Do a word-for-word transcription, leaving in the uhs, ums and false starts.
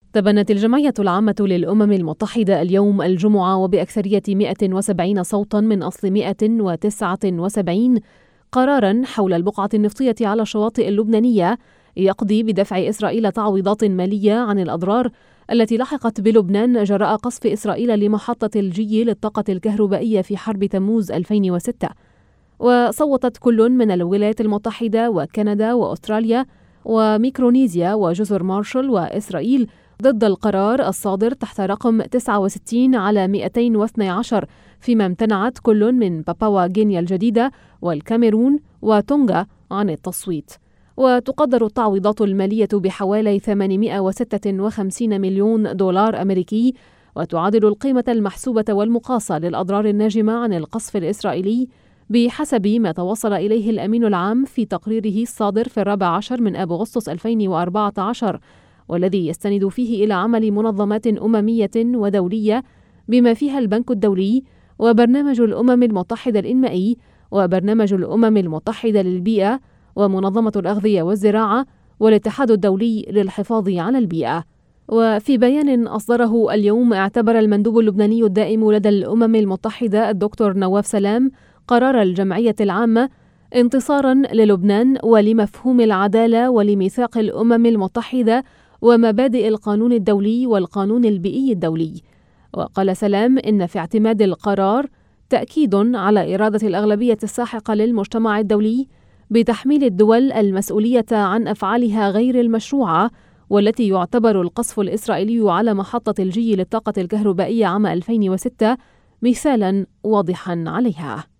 تبنت الجمعية العامة للأمم المتحدة اليوم الجمعة وبأكثرية مئة وسبعين صوتا من أصل مئة وتسعة وسبعين قراراً حول البقعة النفطية على الشواطئ اللبنانية يقضي بدفع إسرائيل تعويضات مالية عن الأضرار التي لحقت بلبنان جراء قصف إسرائيل لمحطة الجي للطاقة الكهربائية في حرب تموز ألفين وستة. وصوتت كل من الولايات المتحدة وكندا وأستراليا وميكرونيزيا وجزر مارشال وإسرائيل ضد القرار الصادر تحت رقم تسعة وستين على مئتين واثني عشر، فيما امتنعت كل من باباوا غينيا الجديدة والكاميرون وتونغا عن التصويت. وتقدر التعويضات المالية بحوالي ثمانمئة وستة وخمسين مليون دولار أمريكي، وتعادل القيمة المحسوبة والمقاصة للأضرار الناجمة عن القصف الإسرائيلي بحسب ما توصل إليه الأمين العام في تقريره الصادر في الرابع عشر من آب أغسطس ألفين وأربعة عشر، والذي يستند فيه إلى عمل منظمات أممية ودولية بما فيها البنك الدولي وبرنامج الأمم المتحدة الإنمائي وبرنامج الأمم المتحدة للبيئة ومنظمة الأغذية والزراعة والاتحاد الدولي للحفاظ على البيئة. وفي بيان أصدره اليوم، اعتبر المندوب اللبناني الدائم لدى الأمم المتحدة الدكتور نواف سلام قرار الجمعية العامة انتصاراً للبنان ولمفهوم العدالة ولميثاق الأمم المتحدة ومبادئ القانون الدولي والقانون البيئي الدولي. وقال سلام إن في اعتماد القرار تأكيد على إرادة الأغلبية الساحقة للمجتمع الدولي بتحميل الدول المسؤولية عن أفعالها غير المشروعة، والتي يعتبر القصف الإسرائيلي على محطة الجي للطاقة الكهربائية عام ألفين وستة مثالاً واضحاً عليها.